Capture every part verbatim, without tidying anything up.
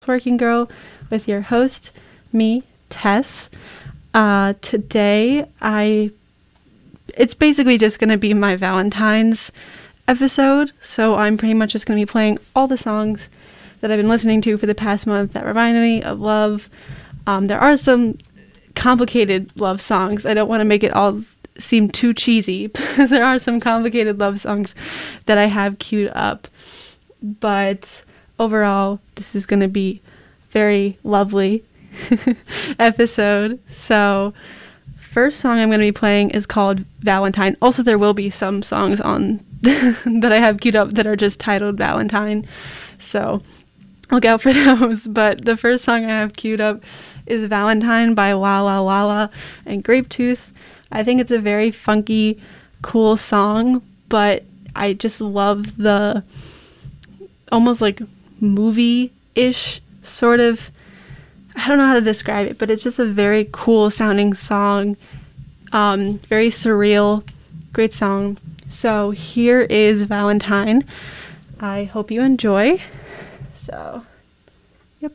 Working Girl with your host, me, Tess. Uh, today, I it's basically just going to be my Valentine's episode, so I'm pretty much just going to be playing all the songs that I've been listening to for the past month that reminded me of love. Um, there are some complicated love songs. I don't want to make it all seem too cheesy, but there are some complicated love songs that I have queued up. But overall, this is going to be very lovely episode. So, first song I'm going to be playing is called Valentine. Also, there will be some songs on that I have queued up that are just titled Valentine. So, look out for those. But the first song I have queued up is Valentine by Walla Walla and Grapetooth. I think it's a very funky, cool song, but I just love the almost like movie-ish sort of, I don't know how to describe it, but it's just a very cool sounding song. Um, very surreal, great song. So here is Valentine. I hope you enjoy. So, yep.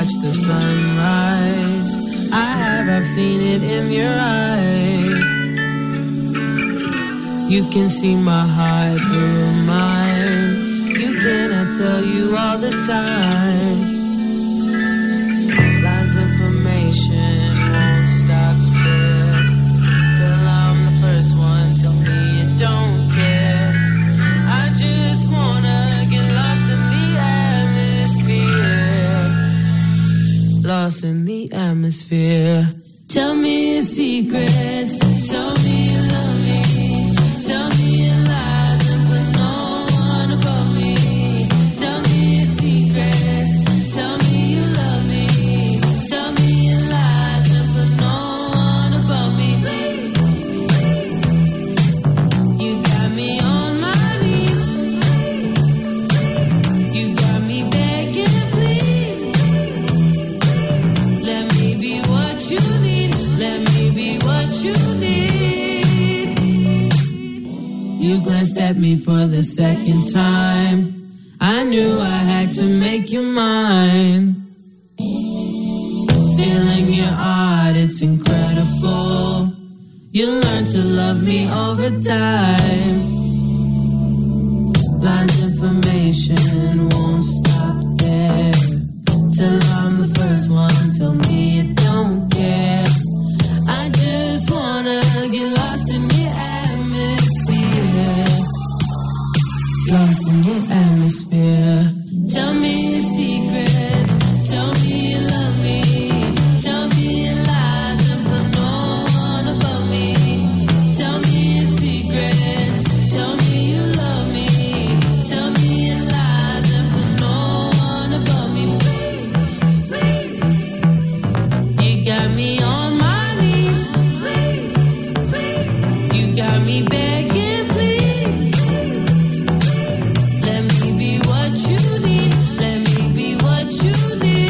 watch the sunrise. I have, I've seen it in your eyes. You can see my heart through mine. You cannot tell you all the time. Lines information won't stop there. Till I'm the first one, tell me you don't care. I just wanna get lost in the atmosphere. Lost in the atmosphere. Tell me your secrets. Tell me you love me. Tell me your lies and put no one above me. Tell me your secrets. Tell me you love me. Tell me your lies and put no one above me. You got me on my knees. You got me begging, please. Let me be what you need. Let me be what you need. You glanced at me for the second time. I knew I had to make you mine. Feeling your art, it's incredible. You learn to love me over time. Lines information won't stop there. Till I'm the first one, tell me you don't care. I just wanna get lost in your atmosphere. Lost in your atmosphere. Tell me your secrets. Tell me you love me. Tell me your lies and put no one above me. Tell me your secrets. Tell me you love me. Tell me your lies and put no one above me. Please, please. You got me on my knees. Please, please. You got me begging, please. Let me be what you need. Let me be what you need.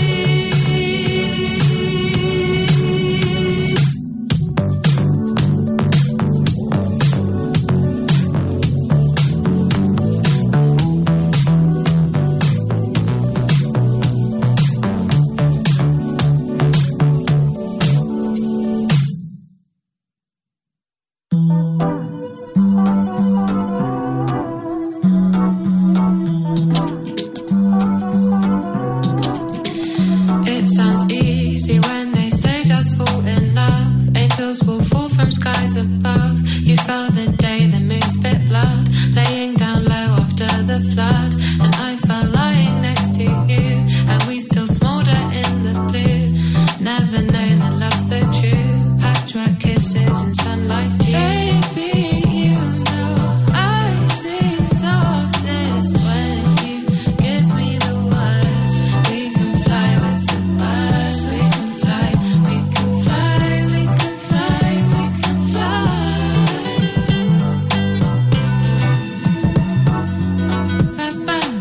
It sounds easy when they say just fall in love. Angels will fall from skies above. You felt the day the moon spit blood, laying down low after the flood. And I fell lying next to you, and we still smolder in the blue. Never known a love so true. Patchwork kisses and sunlight too. Baby, you know I sing softest when you give me the words. We can fly with the birds. We can fly, we can fly, we can fly, we can fly. Ba ba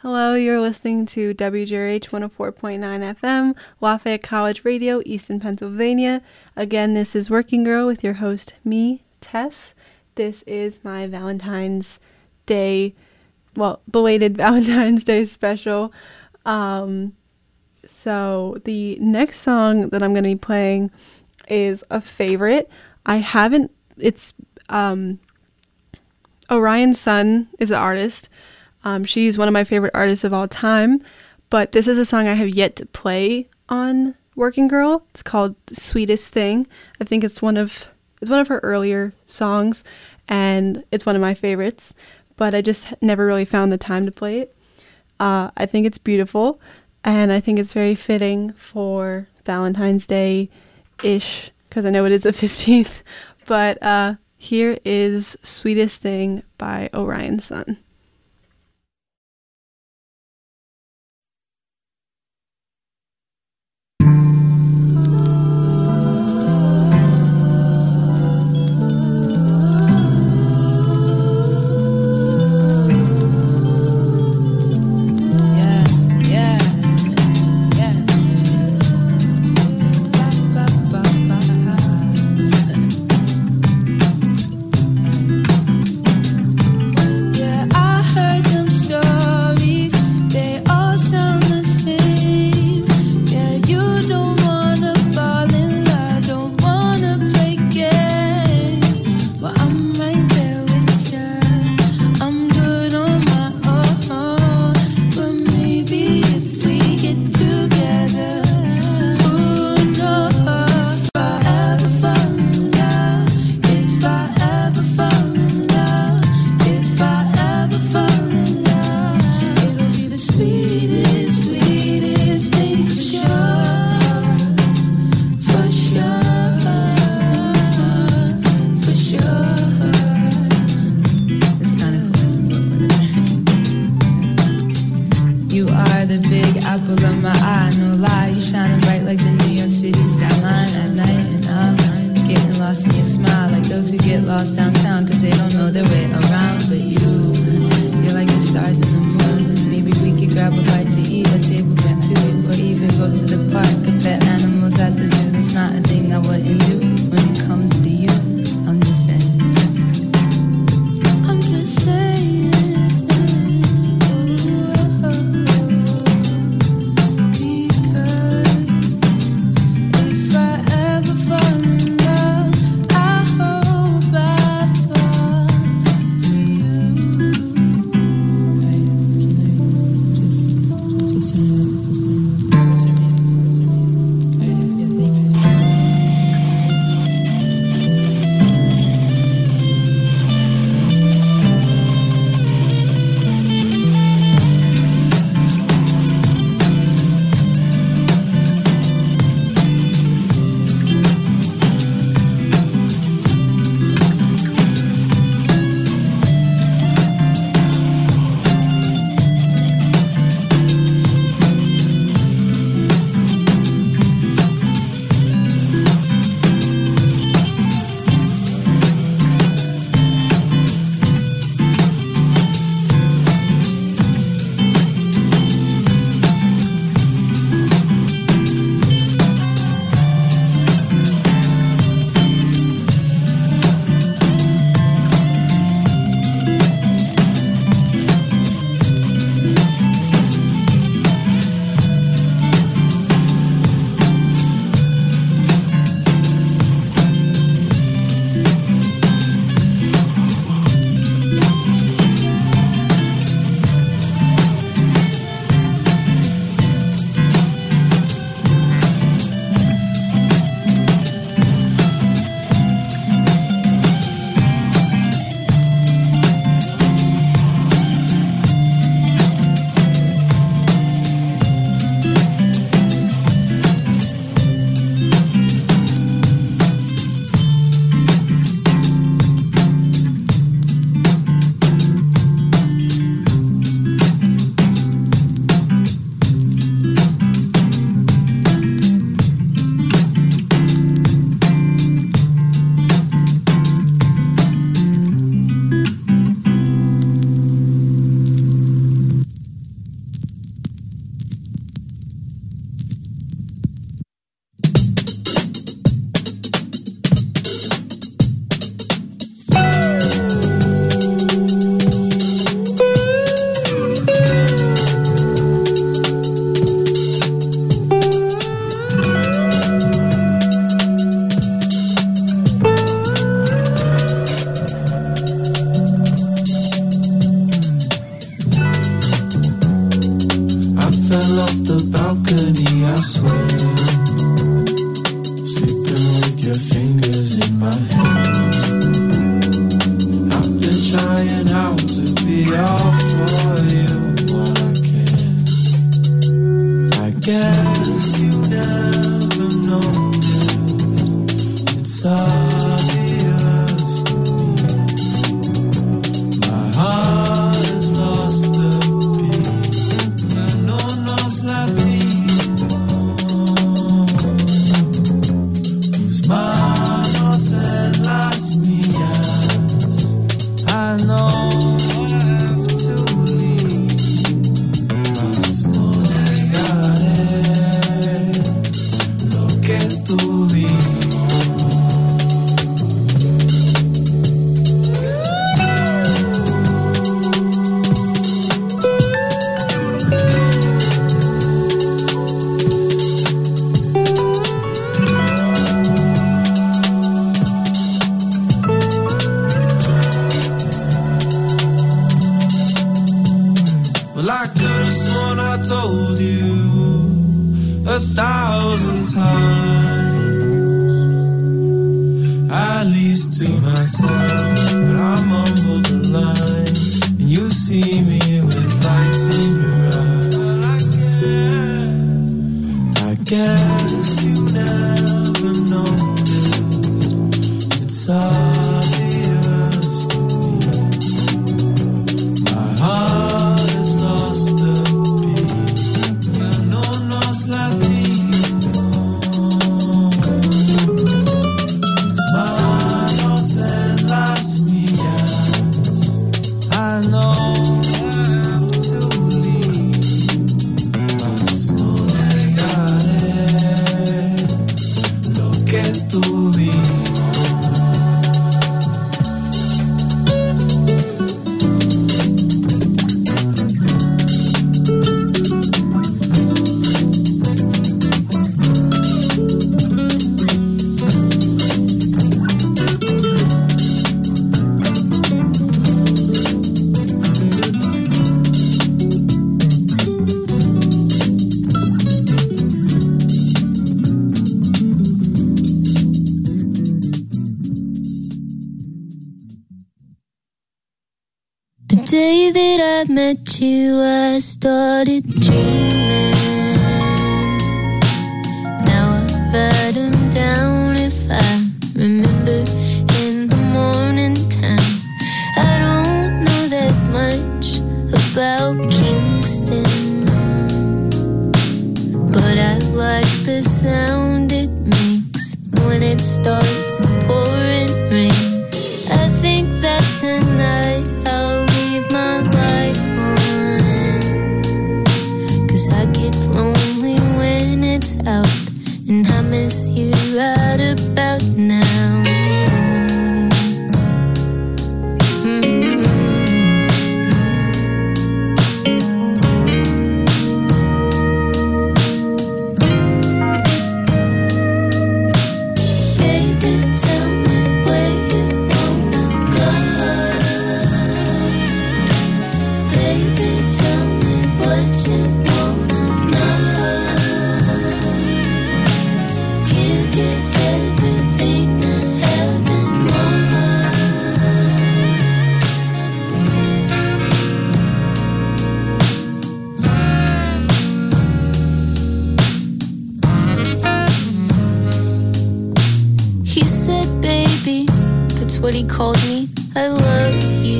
Hello, you're listening to W J R H one oh four point nine F M, Lafayette College Radio, Easton, Pennsylvania. Again, this is Working Girl with your host, me, Tess. This is my Valentine's Day, well, belated Valentine's Day special. Um, so the next song that I'm going to be playing is a favorite. I haven't, it's, um, Orion Sun is the artist. Um, she's one of my favorite artists of all time, but this is a song I have yet to play on Working Girl. It's called Sweetest Thing. I think it's one of it's one of her earlier songs, and it's one of my favorites, but I just never really found the time to play it. Uh, I think it's beautiful, and I think it's very fitting for Valentine's Day-ish, because I know it is the fifteenth, but uh, here is Sweetest Thing by Orion Sun. You I swear. Sleeping with your fingers in my hair. I've been trying out to be all for you, but I can't. I guess you never noticed. It's obvious to me. My heart has lost the beat. Ya no nos latimos. Tus manos en las mías. I know I have to leave, mas no negaré lo que tuvimos. Well, I could have sworn I told you a thousand times, at least to myself, but I mumbled the line, and you see me with lights in your eyes. Well, I guess, I guess you never noticed. It's obvious to me. My heart has lost the beat. Ya no nos latimos. Tus manos en las mías. I know I have to leave, mas no negaré lo que tuvimos. The day that I met you, I started dreaming. Now I write them down if I remember in the morning time. I don't know that much about Kingston, but I like the sound it makes when it starts pouring rain. I think that tonight I'll leave my light on, 'cause I get lonely when it's out, and I miss you right about now. Mm-hmm. Baby, tell me where you wanna go. Baby, tell me what you wanna know. Give you everything I have and more. He said, baby, that's what he called me, I love you.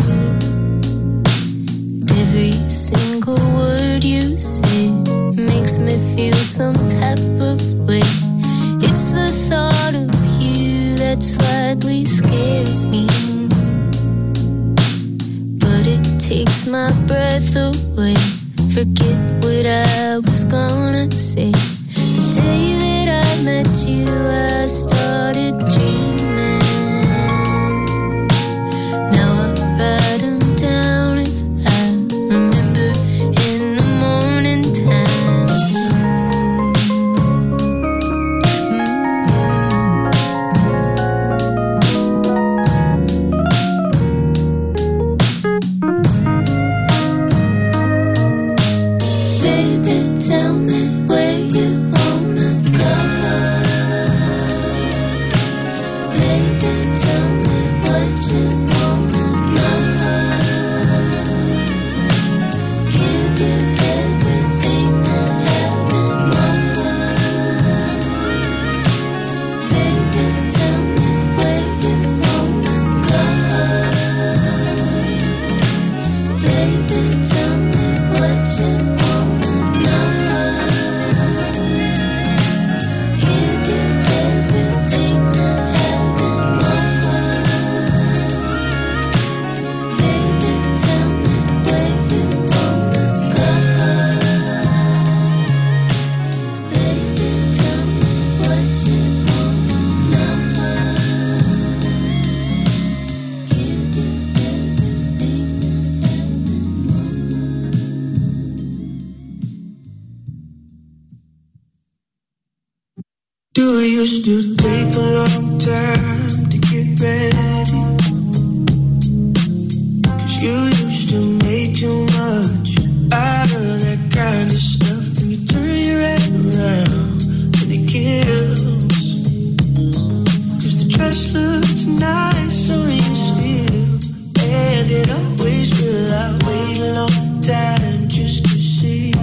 And every single word you say makes me feel some type of way. It's the thought of you that slightly scares me, but it takes my breath away. Forget what I was gonna say. The day that I met you, I started dreaming. Now I write them down if I remember in the morning time. Baby, tell me where you Do you still take a long time to get ready? Cause you used to make too much out of that kind of stuff. And you turn your head around and it kills. Cause the dress looks nice on you still, and it always will. I wait a long time just to see you.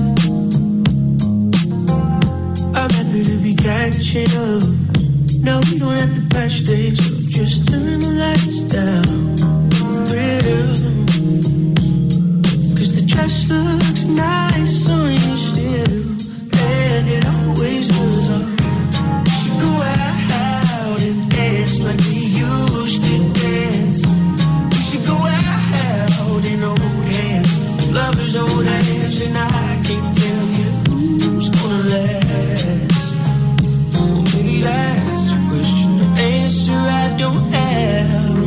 I'm happy to be catching up. No, we don't have to patch things up. Just turn the lights down. Thrill. Cause the dress looks nice on you still, and it always was on. We should go out and dance like we used to dance. We should go out in old hands, lovers old hands, and I can't tell you who's gonna last. Well, maybe that's a question, an answer I don't have.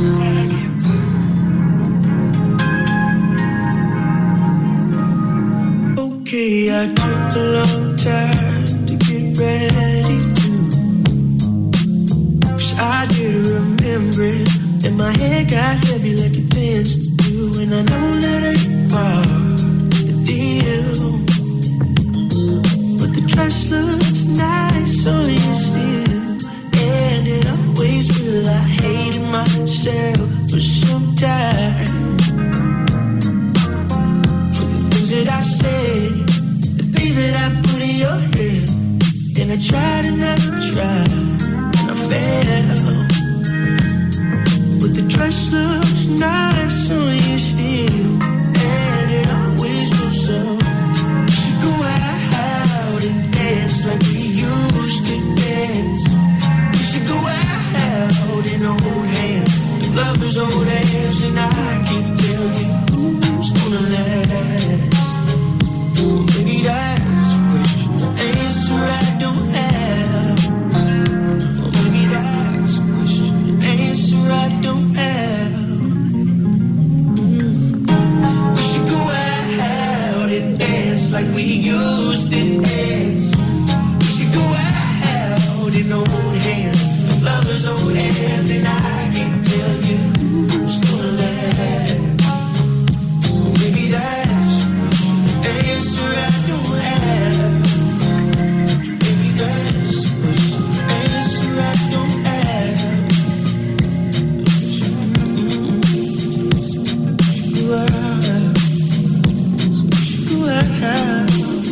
Okay, I took a long time to get ready to, cause I did remember it, and my head got heavy like it tends to do. And I know that ain't part of the deal, but the dress looks nice on you still, and it always will. I hated myself for some time, for the things that I said, the things that I put in your head. And I tried and I tried and I failed, but the dress looks nice on you still, and it always was so. We should go out and dance like we used to dance. We should go out in old hands, lovers old hands, and I can't tell you who's gonna last. Well, maybe that's a question, an answer I don't have. Well, maybe that's a question, an answer I don't have. Mm. We should go out and dance like we used to dance. We should go out in old hands, lovers old hands, and I can't tell you who's gonna last. Well, maybe that's a question, an answer I don't have. Maybe that's a question, an answer I don't have. Go out, go out.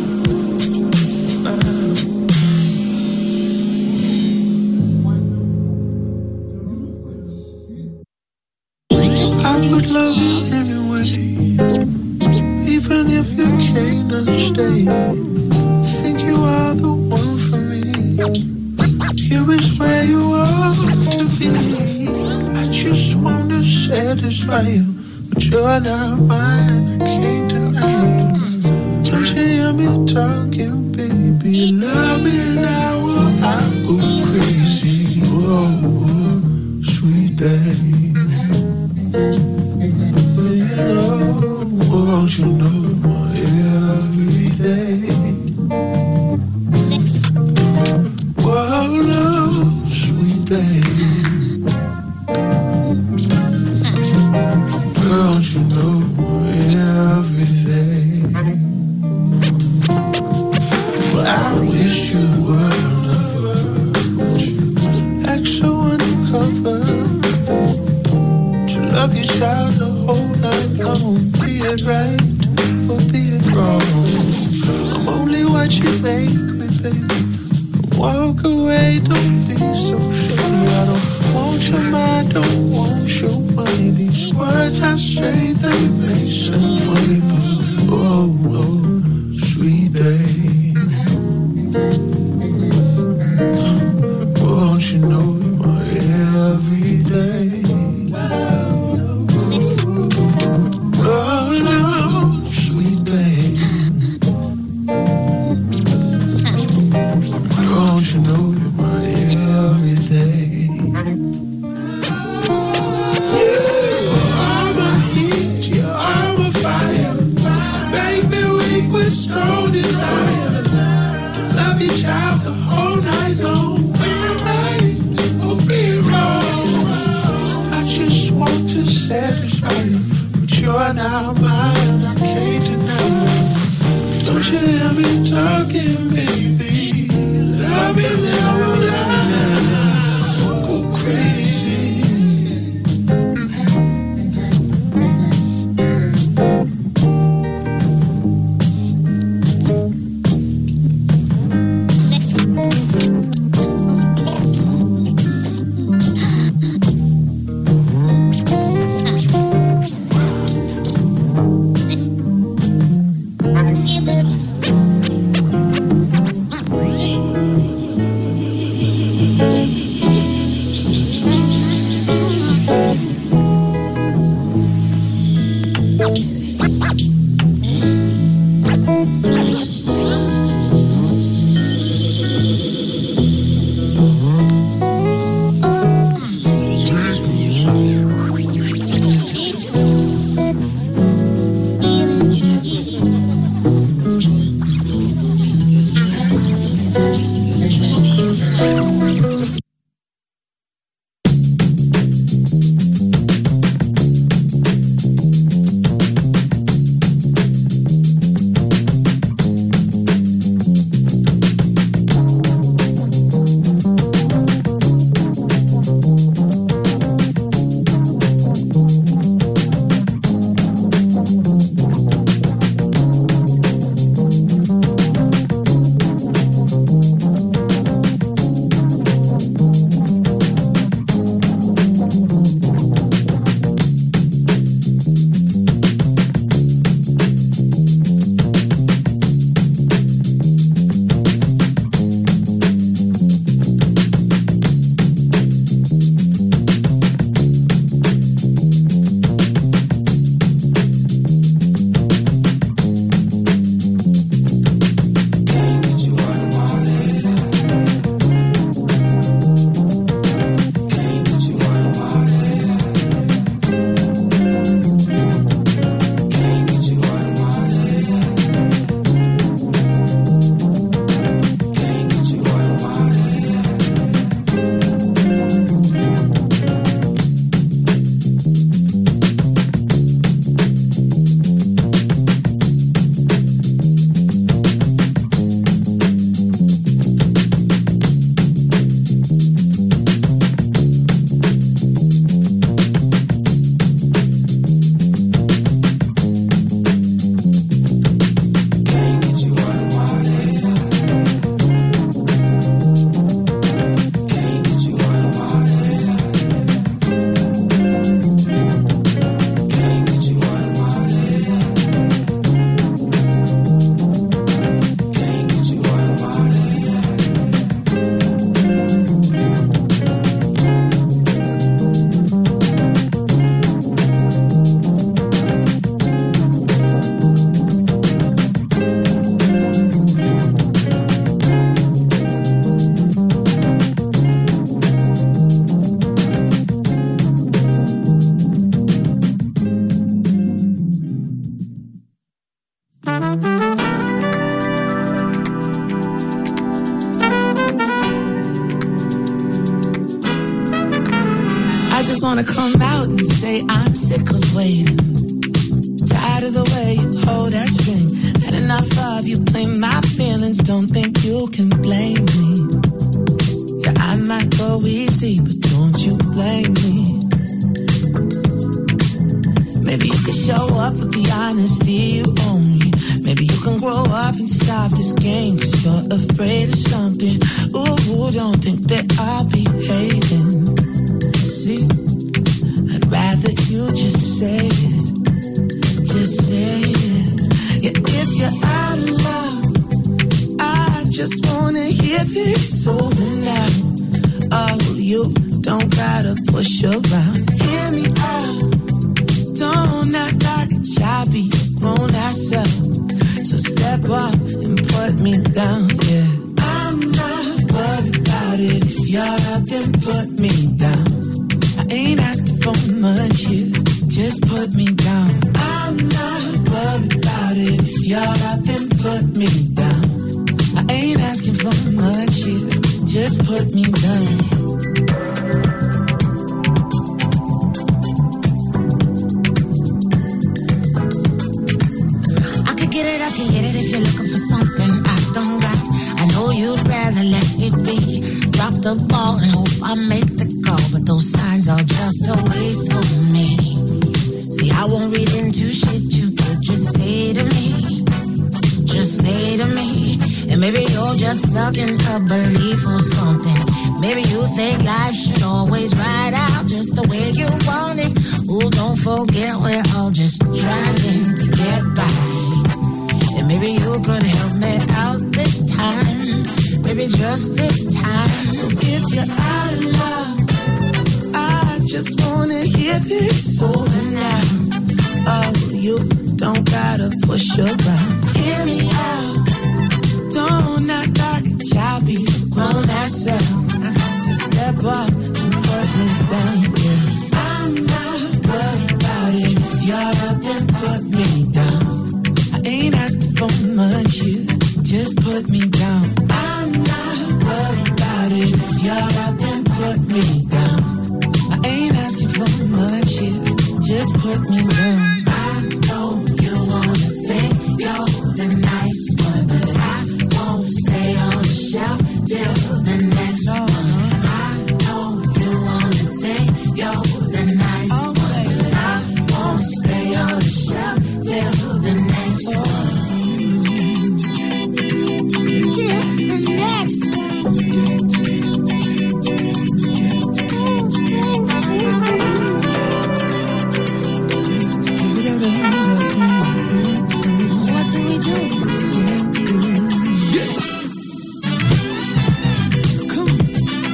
I would love you anyway, even if you can't stay. Think you are the one for me. Here is where you ought to be. I just want to satisfy you, but you're not mine, I can't deny it. Don't you hear me talking, baby? Love me now or I go crazy. Whoa, whoa, sweet thing. You know, won't you know my everything? Whoa, no, sweet thing. Don't you know my everything? Well, I wish you were a lover, act so undercover. Love your child the whole night long. Be it right or be it wrong, I'm only what you make me, baby. Walk away, don't be so shady. I don't want your mind, don't want your money. These words I say, they may sound funny, but oh, oh, sweet thing. Won't you know my everything? Oh no, sweet thing. Don't you know you're my everything? You are my heat, you are my fire. my mind, I can't deny it. Don't you hear me talking, baby? Love you never die. Go crazy. Wanna come out and say I'm sick of waiting. Tired of the way you hold that string. Had enough of you playing my feelings. Don't think you can blame me. Yeah, I might go easy, but don't you blame me. Maybe you can show up with the honesty you own me. Maybe you can grow up and stop this game, cause you're afraid of something. Ooh, don't think that I'll be hating. See, rather you just say it, just say it. Yeah, if you're out of love, I just wanna hear this over now. Oh, you don't gotta push around. Hear me out, don't act like a child, be a grown ass up. So step up and put me down, yeah. I'm not worried about it. If you're out, then put me down. I ain't asking for much here, just put me down. I'm not worried about it. If you're out, then put me down. I ain't asking for much here, just put me down. you'd rather let it be. Drop the ball and hope I make the call, but those signs are just a waste of me. See, I won't read into shit you could just say to me. Just say to me. And maybe you're just stuck in a belief or something. Maybe you think life should always ride out just the way you want it. Ooh, don't forget we're all just trying to get by. And maybe you could help me out this time. Maybe just this time. So if you're out of love, I just wanna hear this over now. Oh, you don't gotta push your ground. Hear me out. Don't act like a child, be a grown ass up. So step up and put me down. Yeah. I'm not worried about it. If you're out, then put me down. I ain't asking for much, you just put me down. I'm not worried about it. If you're out, then put me down. I ain't asking for much, you just put me down. I know you wanna think you're the nice one, but I won't stay on the shelf till the next one. I know you wanna think you're the nice one, but I won't stay on the shelf till the next one. Till the next one. What do we do? Come on.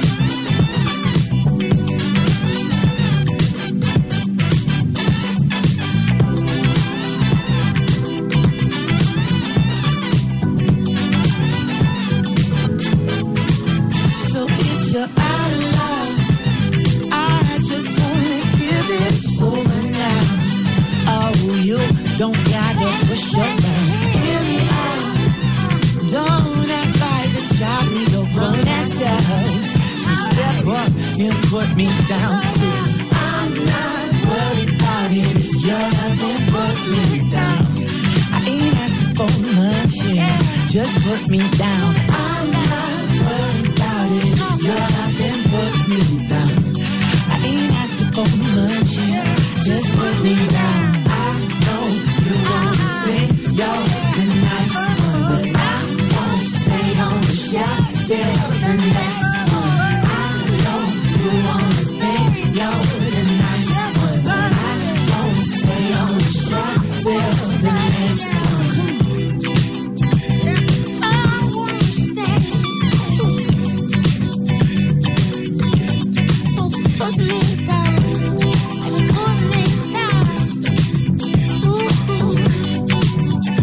So if you're out of love, I just wanna hear this over now. Oh, you don't gotta push your back. Hear me out. Don't act like a child, be your grown ass self. So step up and put me down. See, I'm not worried about it. If you're out, then put me down. I ain't asking for much, yeah. Just put me down. I'm not worried about it. If you're out, then put me down. I ain't asking for much, yeah. Just put me down. I know you wanna think you're the nice one, but I won't stay on the shelf till the next one. I know you wanna think you're the nice one, but I won't stay on the shelf till the next one. I won't stay. So put me down. And put me down. Ooh.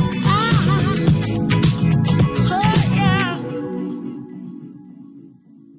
Ah. Oh, yeah.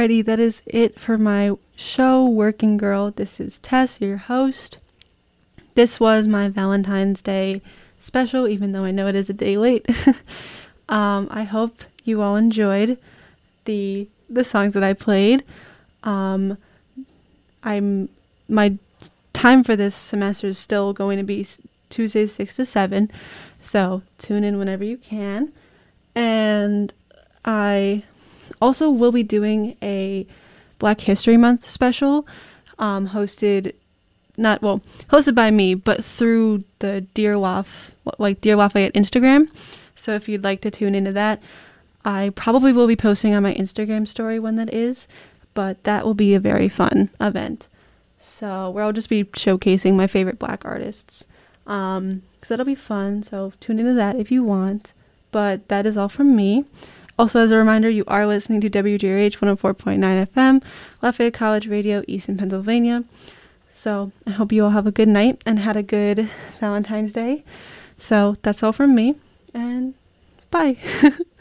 Alrighty, that is it for my show, Working Girl. This is Tess, your host. This was my Valentine's Day special, even though I know it is a day late. um, I hope you all enjoyed the the songs that I played. Um, I'm my time for this semester is still going to be Tuesdays six to seven, so tune in whenever you can. And I also will be doing a Black History Month special, um, hosted, not, well, hosted by me, but through the Dear Waf, like Dear Lafayette Instagram. So if you'd like to tune into that, I probably will be posting on my Instagram story when that is, but that will be a very fun event. So where I'll just be showcasing my favorite Black artists. Um, so that'll be fun. So tune into that if you want. But that is all from me. Also, as a reminder, you are listening to W G R H one oh four point nine F M, Lafayette College Radio, Easton, Pennsylvania. So I hope you all have a good night and had a good Valentine's Day. So that's all from me, and bye.